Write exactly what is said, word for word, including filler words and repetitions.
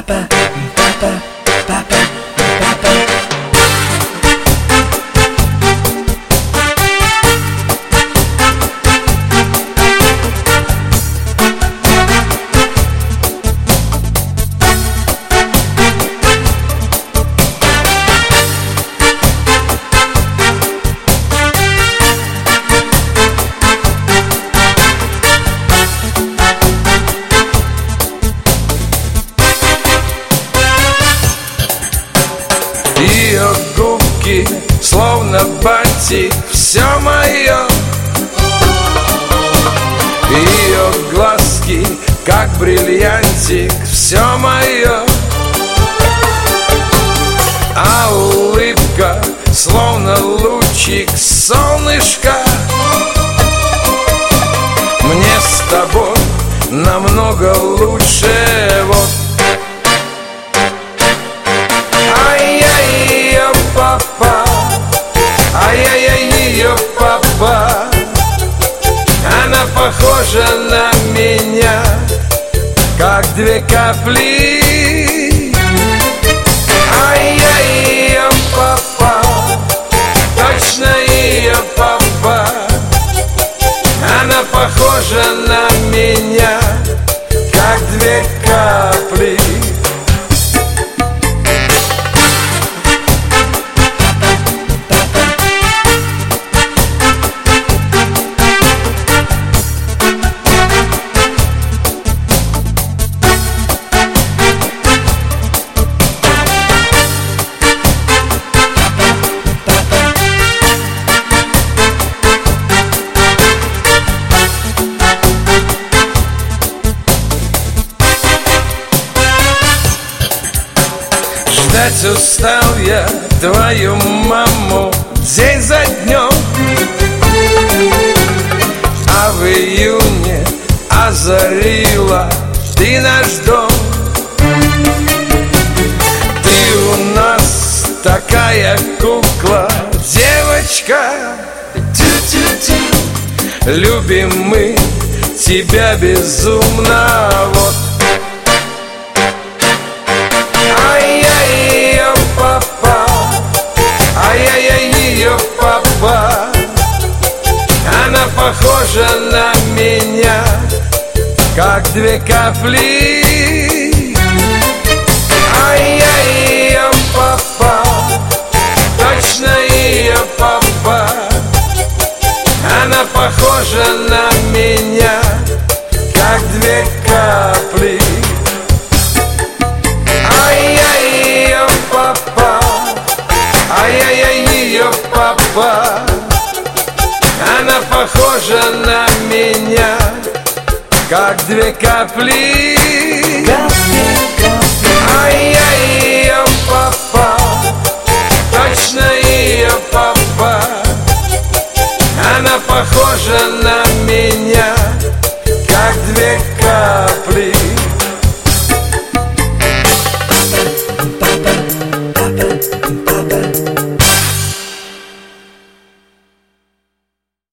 Papa, papa, papa, papa. Ее губки, словно батик, все мое. Ее глазки, как бриллиантик, все мое. А улыбка, словно лучик солнышка. Мне с тобой намного лучше, вот. Папа, ай-яй-яй, ее папа, она похожа на меня, как две капли. Ай-яй, ее папа, точно ее папа, она похожа на меня, как две капли. Ждать устал я твою маму день за днем, а в июне озарила ты наш дом. Ты у нас такая кукла, девочка, тю-тю-тю. Любим мы тебя безумно, вот. Папа, она похожа на меня, как две капли. Ай-яй, ее папа, точно ее папа, она похожа на меня, как две капли. Ай-яй, ее папа, ай-яй-яй, ее папа, она похожа на меня, как две капли. Ай-яй, ее папа, точно ее папа, она похожа на меня, как две